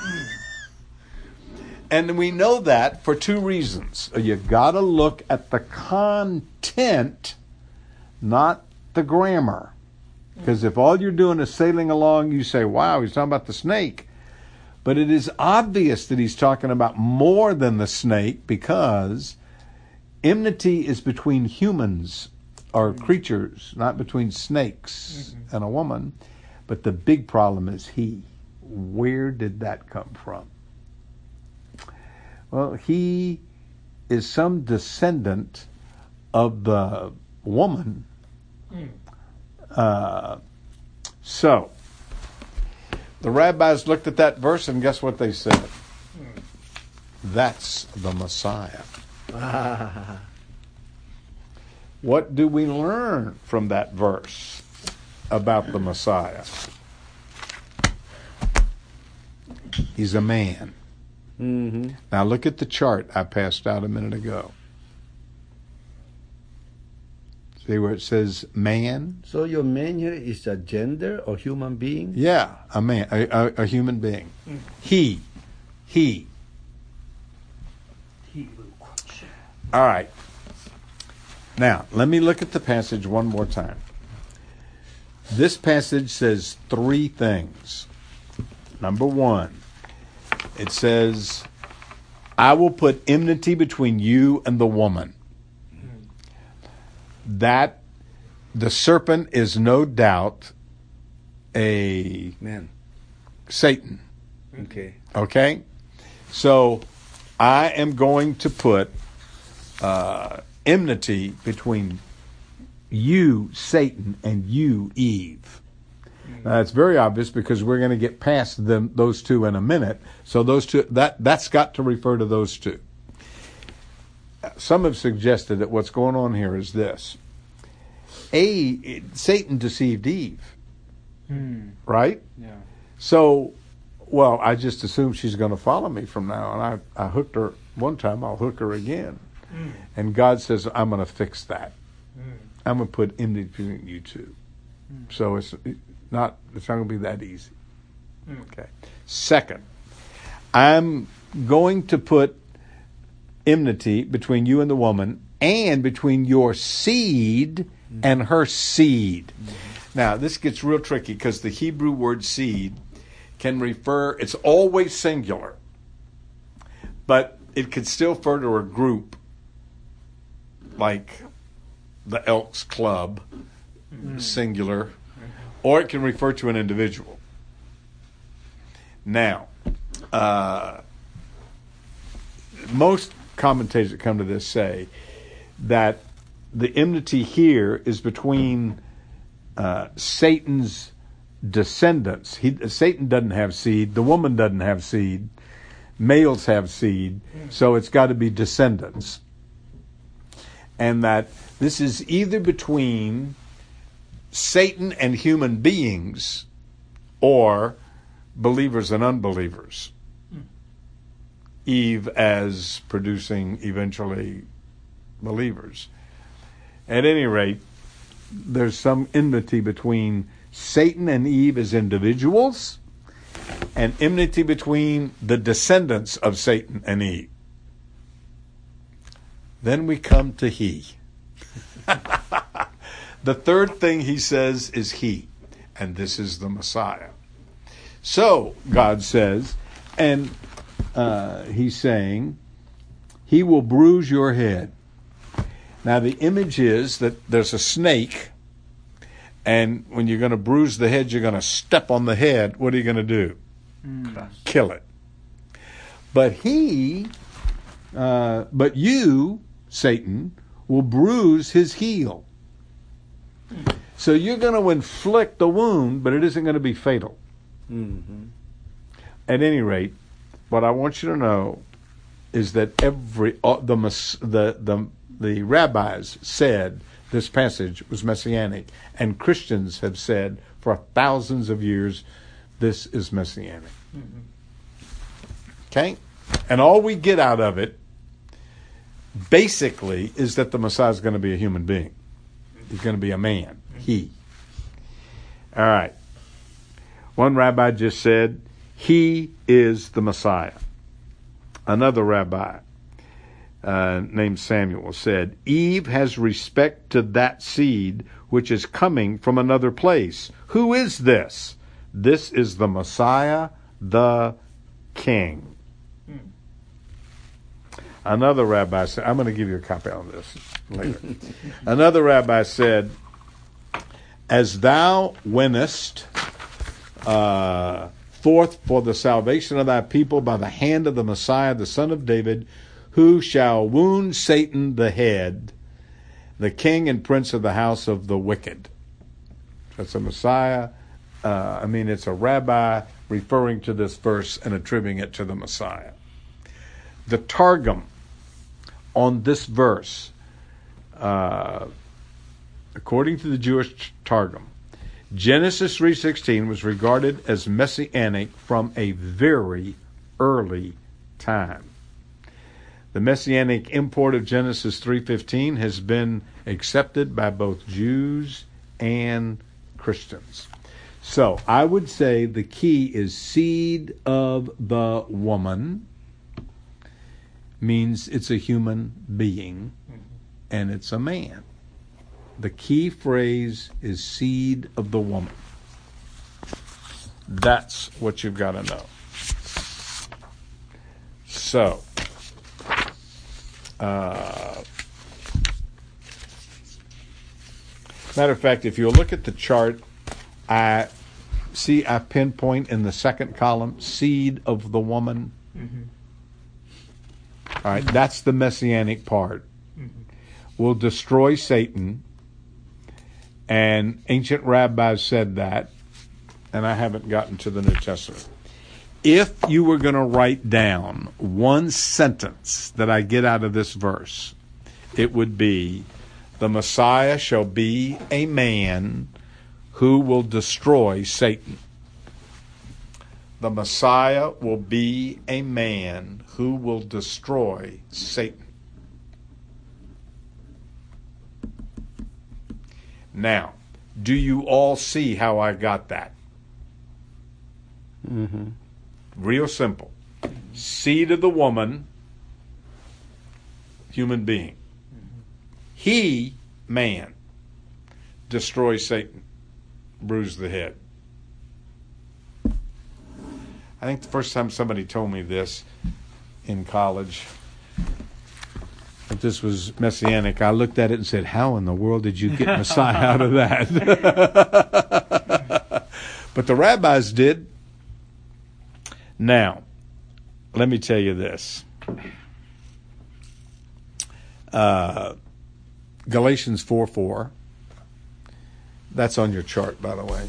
And we know that for two reasons. You got to look at the content, not the grammar. Because if all you're doing is sailing along, you say, wow, he's talking about the snake. But it is obvious that he's talking about more than the snake, because enmity is between humans or creatures, not between snakes mm-hmm. and a woman. But the big problem is he. Where did that come from? Well, he is some descendant of the woman. Mm. Uh, so, the rabbis looked at that verse, and guess what they said? Mm. That's the Messiah. What do we learn from that verse about the Messiah? He's a man. Mm-hmm. Now look at the chart I passed out a minute ago. See where it says man? So your man here is a gender or human being? Yeah, a man, a, a, a human being. Mm. He, he. He. All right. Now, let me look at the passage one more time. This passage says three things. Number one, it says, I will put enmity between you and the woman. That the serpent is no doubt a man, Satan. Okay. Okay? So I am going to put uh, enmity between you, Satan, and you, Eve. Now, it's very obvious because we're going to get past them, those two in a minute. So those two, that, that's got to refer to those two. Some have suggested that what's going on here is this. A, Satan deceived Eve. Hmm. Right? Yeah. So, well, I just assume she's going to follow me from now on. I, I hooked her one time, I'll hook her again. Mm. And God says, I'm going to fix that. Mm. I'm going to put enmity between you two. So it's not it's not going to be that easy. Okay. Second, I'm going to put enmity between you and the woman, and between your seed and her seed. Now, this gets real tricky because the Hebrew word seed can refer, it's always singular, but it could still refer to a group like the Elks Club, mm. singular, or it can refer to an individual. Now, uh, most commentators that come to this say that the enmity here is between uh, Satan's descendants. He, Satan doesn't have seed. The woman doesn't have seed. Males have seed. So it's got to be descendants. And that this is either between Satan and human beings or believers and unbelievers. Eve as producing eventually believers. At any rate, there's some enmity between Satan and Eve as individuals and enmity between the descendants of Satan and Eve. Then we come to he. The third thing he says is he, and this is the Messiah. So, God says, and uh, he's saying, he will bruise your head. Now, the image is that there's a snake, and when you're going to bruise the head, you're going to step on the head. What are you going to do? Mm. Kill it. But he, uh, but you, Satan, will bruise his heel. Mm. So you're going to inflict the wound, but it isn't going to be fatal. Mm-hmm. At any rate, what I want you to know is that every uh, the the the the rabbis said this passage was messianic, and Christians have said for thousands of years this is messianic. Mm-hmm. Okay, and all we get out of it basically is that the Messiah is going to be a human being. He's going to be a man. He. All right. One rabbi just said, he is the Messiah. Another rabbi uh, named Samuel said, Eve has respect to that seed which is coming from another place. Who is this? This is the Messiah, the King. Hmm. Another rabbi said, I'm going to give you a copy on this later. Another rabbi said, as thou wentest uh, forth for the salvation of thy people by the hand of the Messiah, the Son of David, who shall wound Satan the head, the king and prince of the house of the wicked. That's a Messiah. Uh, I mean, it's a rabbi referring to this verse and attributing it to the Messiah. The Targum on this verse, uh, according to the Jewish Targum, Genesis three sixteen was regarded as messianic from a very early time. The messianic import of Genesis three fifteen has been accepted by both Jews and Christians. So I would say the key is seed of the woman, means it's a human being and it's a man. The key phrase is seed of the woman. That's what you've got to know. So, uh, matter of fact, if you look at the chart, I see I pinpoint in the second column, seed of the woman. Mm-hmm. All right, that's the messianic part. Mm-hmm. Will destroy Satan. And ancient rabbis said that, and I haven't gotten to the New Testament. If you were going to write down one sentence that I get out of this verse, it would be, the Messiah shall be a man who will destroy Satan. The Messiah will be a man who will destroy Satan. Now, Do you all see how I got that? Mm-hmm. Real simple. Seed of the woman, human being. He, man, destroys Satan, bruise the head. I think the first time somebody told me this in college, if this was messianic, I looked at it and said, how in the world did you get Messiah out of that? But the rabbis did. Now, let me tell you this. Uh, Galatians four four. That's on your chart, by the way.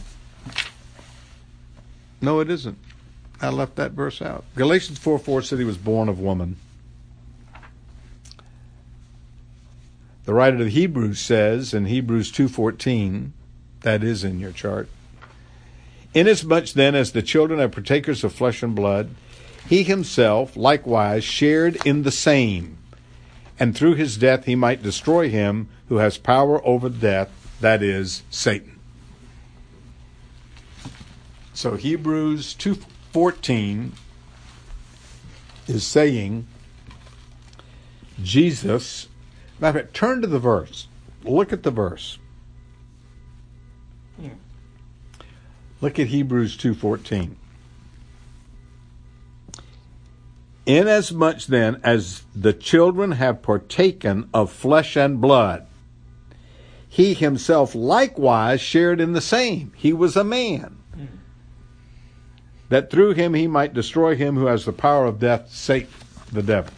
No, it isn't. I left that verse out. Galatians four four said he was born of woman. The writer of the Hebrews says in Hebrews two fourteen, that is in your chart, inasmuch then as the children are partakers of flesh and blood, he himself likewise shared in the same, and through his death he might destroy him who has power over death, that is, Satan. So Hebrews two fourteen is saying Jesus, matter of fact, turn to the verse. Look at the verse. Hmm. Look at Hebrews two fourteen. Inasmuch then as the children have partaken of flesh and blood, he himself likewise shared in the same. He was a man. Mm. That through him he might destroy him who has the power of death, Satan, the devil.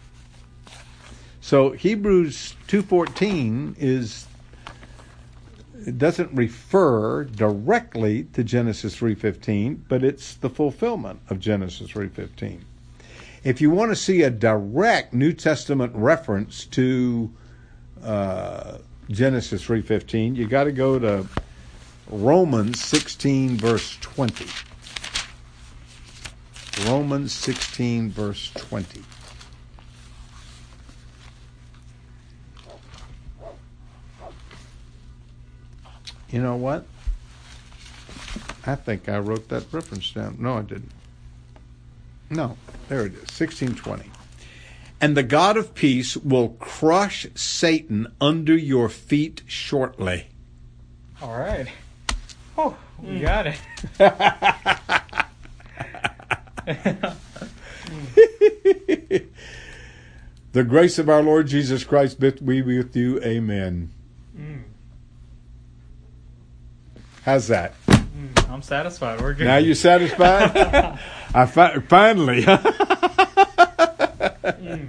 So Hebrews two fourteen is, it doesn't refer directly to Genesis three fifteen, but it's the fulfillment of Genesis three fifteen. If you want to see a direct New Testament reference to uh, Genesis three fifteen, you got to go to Romans sixteen verse twenty. Romans sixteen verse twenty. You know what? I think I wrote that reference down. No, I didn't. No, there it is, sixteen twenty. And the God of peace will crush Satan under your feet shortly. All right. Oh, we mm. got it. The grace of our Lord Jesus Christ be with you. Amen. Mm. How's that? Mm, I'm satisfied. We're good. Now you satisfied? I fi- finally. mm.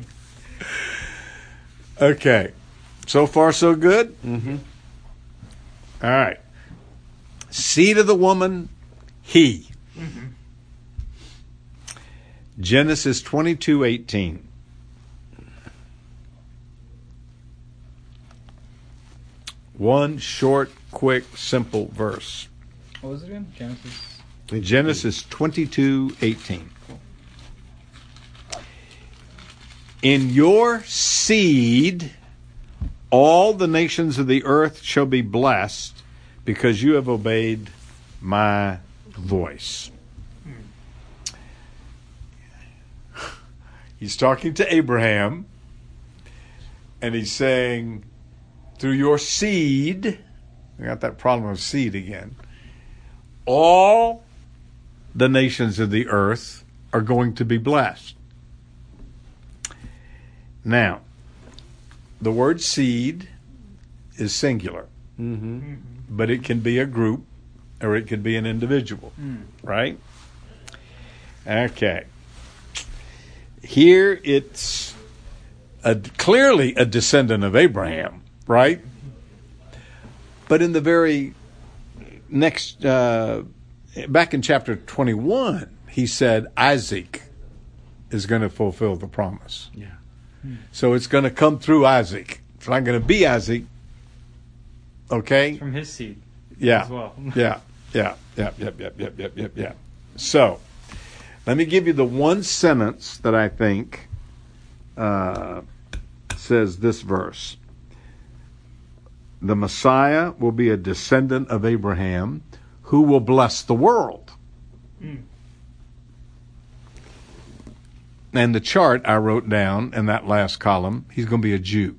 Okay. So far, so good? Mm-hmm. All right. Seed of the woman, he. Mm-hmm. Genesis twenty-two eighteen. One short, quick, simple verse. What was it again? Genesis. Genesis twenty-two eighteen. In your seed, all the nations of the earth shall be blessed, because you have obeyed my voice. Hmm. He's talking to Abraham, and he's saying, through your seed, we got that problem of seed again, all the nations of the earth are going to be blessed. Now, the word seed is singular, mm-hmm. Mm-hmm. but it can be a group or it could be an individual, mm. right? Okay. Here it's a, clearly a descendant of Abraham, right? But in the very next, uh, back in chapter twenty-one, he said Isaac is going to fulfill the promise. Yeah. So it's going to come through Isaac. It's not going to be Isaac. Okay? It's from his seed. Yeah. As well. yeah. Yeah. Yep. Yep. Yep. Yep. Yep. Yep. Yep. So, let me give you the one sentence that I think uh, says this verse. the Messiah will be a descendant of Abraham who will bless the world. Mm. And the chart I wrote down in that last column, he's going to be a Jew.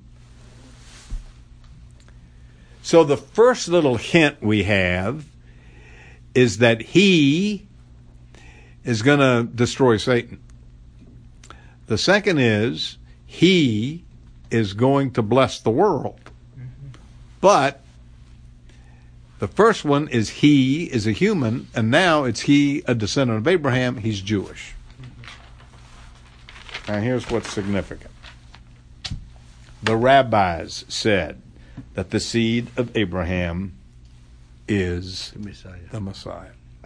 So the first little hint we have is that he is going to destroy Satan. The second is he is going to bless the world. Mm-hmm. But the first one is he is a human, and now it's he, a descendant of Abraham. He's Jewish. Mm-hmm. Now here's what's significant. The rabbis said that the seed of Abraham is The Messiah. the Messiah.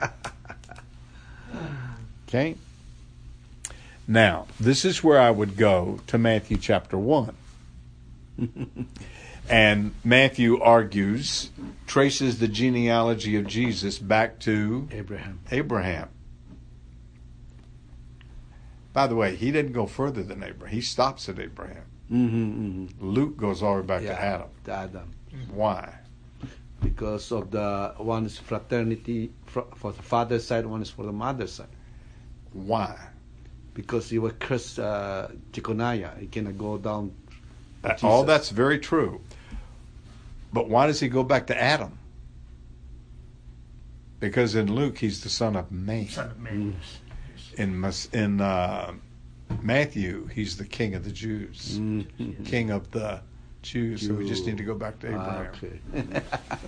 Okay? Now, this is where I would go to Matthew chapter one. And Matthew argues, traces the genealogy of Jesus back to Abraham. Abraham. By the way, he didn't go further than Abraham. He stops at Abraham. Mm-hmm, mm-hmm. Luke goes all the way back Yeah, to Adam. to Adam. Why? Because of the one is fraternity fr- for the father's side, one is for the mother's side. Why? Because he was cursed, uh, Jeconiah. He cannot go down. to That- all Jesus. that's very true. But why does he go back to Adam? Because in Luke, he's the son of man. Son of man. In Mas- in uh, Matthew, he's the king of the Jews, Mhm. king of the Jews. So we just need to go back to Ah, Abraham.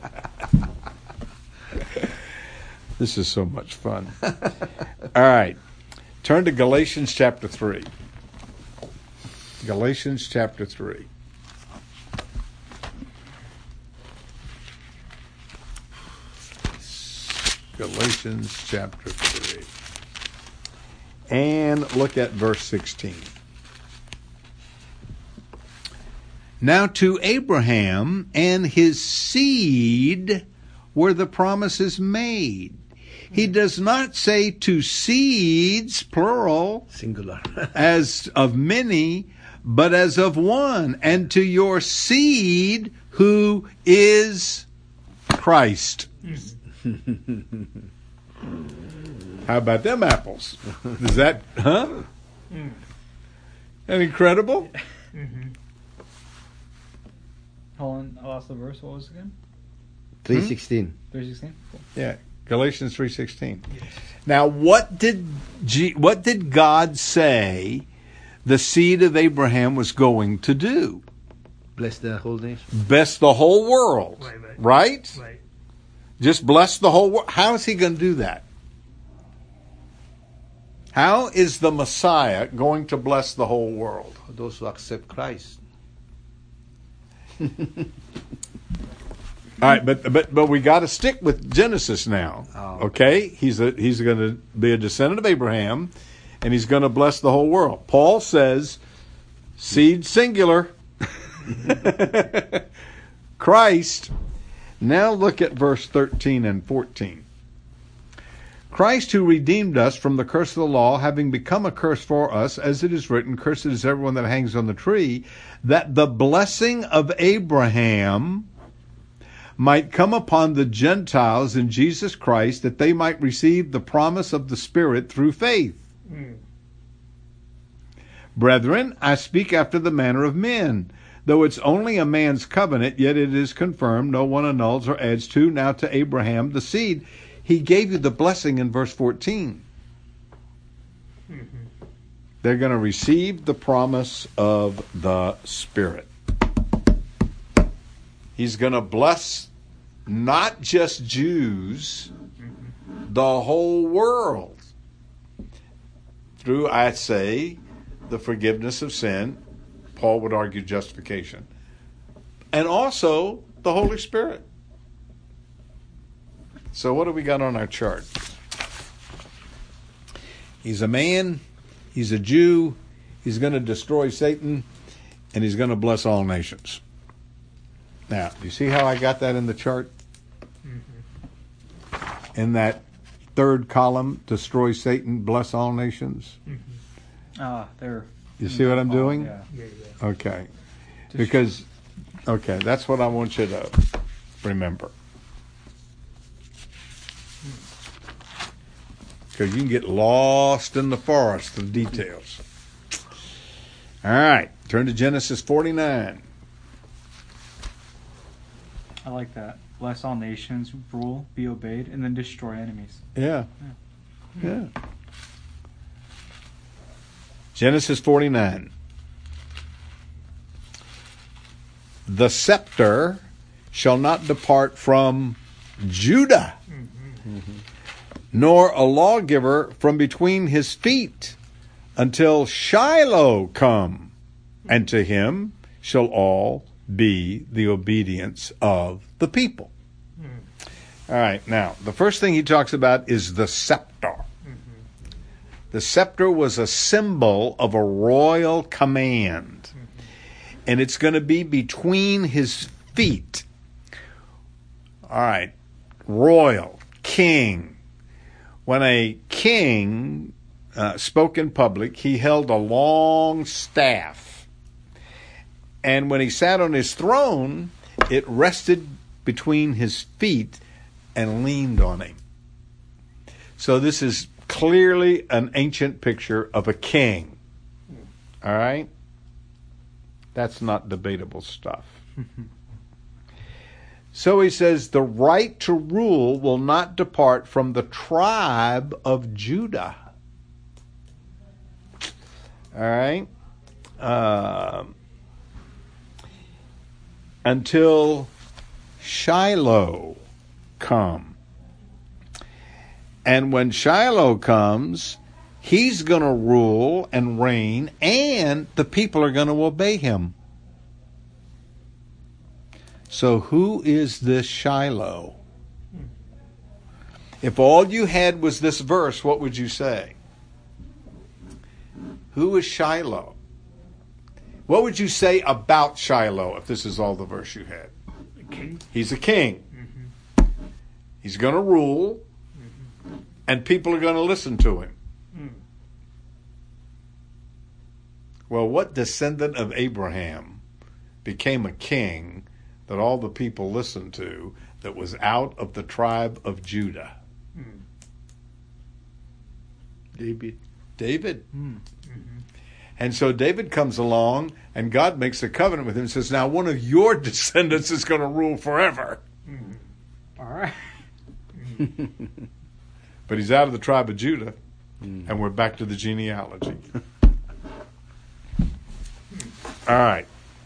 okay. This is so much fun. All right. Turn to Galatians chapter three. Galatians chapter three. Galatians chapter three. And look at verse sixteen. Now to Abraham and his seed were the promises made. He does not say to seeds, plural, Singular. as of many, but as of one, and to your seed who is Christ. How about them apples? Is that, huh? Mm. That incredible? Mm-hmm. Hold on, I lost the verse. What was it again? three sixteen. three sixteen? Cool. Yeah, Galatians three sixteen. Now, what did G- what did God say the seed of Abraham was going to do? Bless the whole nation. Bless the whole world, Right, right. right? Right. Just bless the whole world. How is he going to do that? How is the Messiah going to bless the whole world? For those who accept Christ. All right, but but but we got to stick with Genesis now. Oh. Okay, he's a he's going to be a descendant of Abraham, and he's going to bless the whole world. Paul says, seed singular, Christ. Now look at verse thirteen and fourteen. Christ who redeemed us from the curse of the law, having become a curse for us, as it is written, cursed is everyone that hangs on the tree, that the blessing of Abraham might come upon the Gentiles in Jesus Christ, that they might receive the promise of the Spirit through faith. Mm. Brethren, I speak after the manner of men. Though it's only a man's covenant, yet it is confirmed, no one annuls or adds to. Now to Abraham, the seed. He gave you the blessing in verse fourteen. Mm-hmm. They're going to receive the promise of the Spirit. He's going to bless not just Jews, the whole world. Through, I say, the forgiveness of sin. Paul would argue justification. And also the Holy Spirit. So what do we got on our chart? He's a man, he's a Jew, he's going to destroy Satan, and he's going to bless all nations. Now, do you see how I got that in the chart? Mm-hmm. In that third column, destroy Satan, bless all nations. Ah, there. You see what I'm Oh, doing? yeah. Yeah, yeah. Okay. Because Okay, that's what I want you to remember. Because you can get lost in the forest of details. All right, turn to Genesis forty-nine. I like that. Bless all nations, rule, be obeyed, and then destroy enemies. Yeah. Yeah. Genesis forty-nine. The scepter shall not depart from Judah, mm-hmm. nor a lawgiver from between his feet, until Shiloh come, and to him shall all be the obedience of the people. Mm. All right, now, the first thing he talks about is the scepter. Mm-hmm. The scepter was a symbol of a royal command, mm-hmm. and it's going to be between his feet. All right, royal, king. When a king uh, spoke in public, he held a long staff. And when he sat on his throne, it rested between his feet and leaned on him. So this is clearly an ancient picture of a king. All right? That's not debatable stuff. So he says, the right to rule will not depart from the tribe of Judah. All right? Um... Until Shiloh come. And when Shiloh comes, he's going to rule and reign, and the people are going to obey him. So who is this Shiloh? If all you had was this verse, what would you say? Who is Shiloh? What would you say about Shiloh if this is all the verse you had? A king. He's a king. Mm-hmm. He's going to rule, mm-hmm. and people are going to listen to him. Mm. Well, what descendant of Abraham became a king that all the people listened to that was out of the tribe of Judah? Mm. David. David. Mm. Mm-hmm. And so David comes along, and God makes a covenant with him and says, now one of your descendants is going to rule forever. Mm. All right. But he's out of the tribe of Judah, mm. and we're back to the genealogy. All right.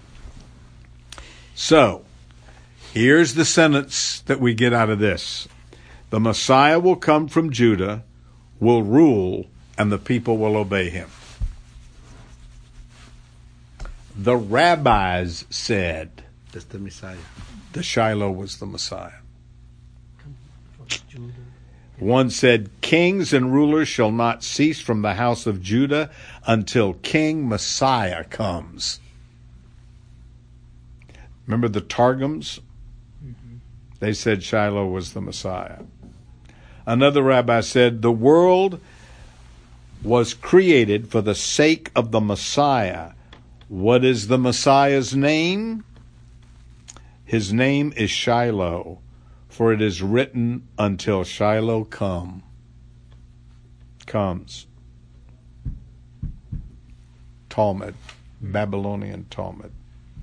So, here's the sentence that we get out of this. The Messiah will come from Judah, will rule, and the people will obey him. The rabbis said that's the Messiah. The Shiloh was the Messiah. One said, kings and rulers shall not cease from the house of Judah until King Messiah comes. Remember the Targums? Mm-hmm. They said Shiloh was the Messiah. Another rabbi said, the world was created for the sake of the Messiah. What is the Messiah's name? His name is Shiloh, for it is written, until Shiloh come. Comes. Talmud, Babylonian Talmud.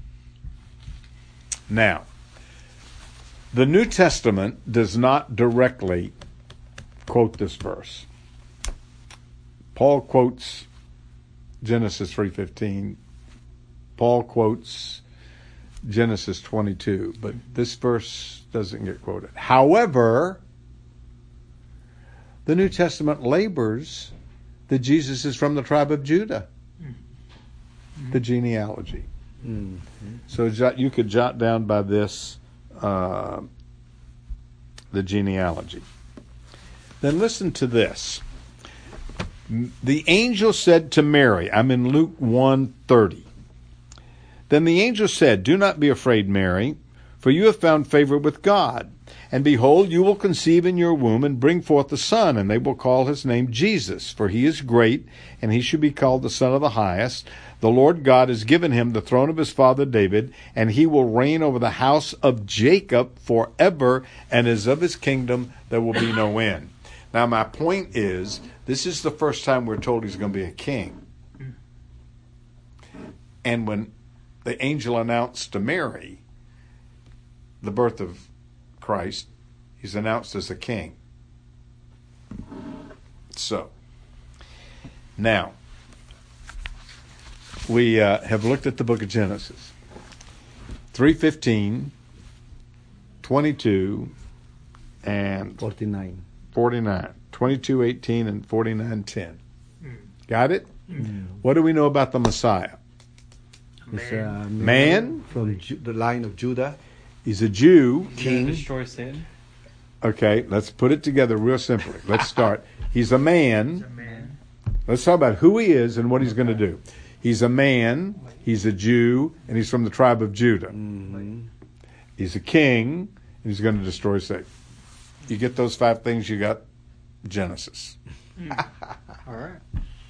Now, the New Testament does not directly quote this verse. Paul quotes Genesis three fifteen. Paul quotes Genesis twenty-two, but this verse doesn't get quoted. However, the New Testament labors that Jesus is from the tribe of Judah, mm-hmm. the genealogy. Mm-hmm. So you could jot down by this uh, the genealogy. Then listen to this. The angel said to Mary, I'm in Luke one thirty. Then the angel said, do not be afraid, Mary, for you have found favor with God. And behold, you will conceive in your womb and bring forth a son, and they will call his name Jesus, for he is great, and he should be called the Son of the Highest. The Lord God has given him the throne of his father David, and he will reign over the house of Jacob forever, and as of his kingdom there will be no end. Now my point is, this is the first time we're told he's going to be a king. And when the angel announced to Mary the birth of Christ, he's announced as a king. So, now, we uh, have looked at the book of Genesis. three fifteen, twenty-two, and forty-nine. forty-nine. twenty-two eighteen and forty-nine ten. Mm. Got it? Mm. What do we know about the Messiah? It's a Man from Ju- the line of Judah. He's a Jew. He's gonna King. destroy Satan. Okay, let's put it together real simply. Let's start. He's a man. A man. Let's talk about who he is and what he's going to do. He's a man, he's a Jew, and he's from the tribe of Judah. Mhm. He's a king, and he's going to destroy Satan. You get those five things, you got Genesis. All right.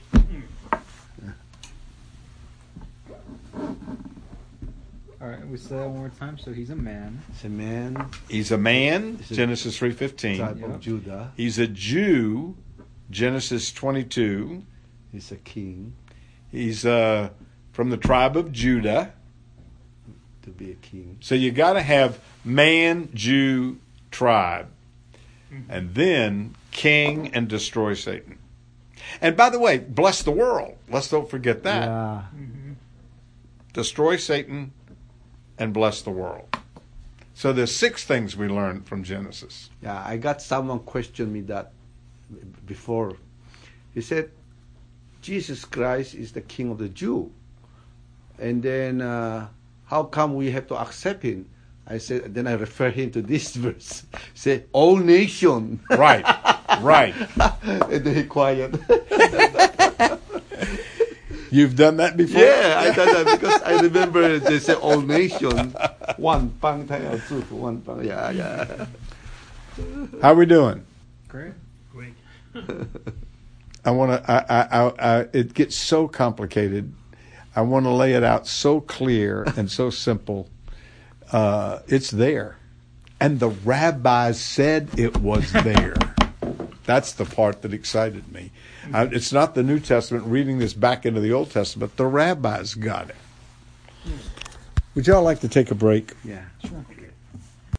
All right, we say that one more time. So he's a man. It's a man, He's a man, He's a- Genesis three fifteen. tribe Yep. of Judah. He's a Jew, Genesis twenty-two. He's a king, He's uh, from the tribe of Judah. to be a king. So you got to have man, Jew, tribe, and then king and destroy Satan. And by the way, bless the world. Let's don't forget that. Yeah. Destroy Satan and bless the world. So there's six things we learned from Genesis. Yeah, I got someone question me that before. He said, Jesus Christ is the King of the Jew. And then uh, how come we have to accept him? I said, then I refer him to this verse. Say, all nation. Right, right. And then he quiet. You've done that before? Yeah, I done that because I remember they say all nation. One pang tayo soup, one pang. Yeah, yeah. How we doing? Great. Great. I want to. I, I, I, I, it gets so complicated. I want to lay it out so clear and so simple. Uh, it's there, and the rabbis said it was there. That's the part that excited me. Uh, it's not the New Testament reading this back into the Old Testament. The rabbis got it. Would y'all like to take a break? Yeah. Sure.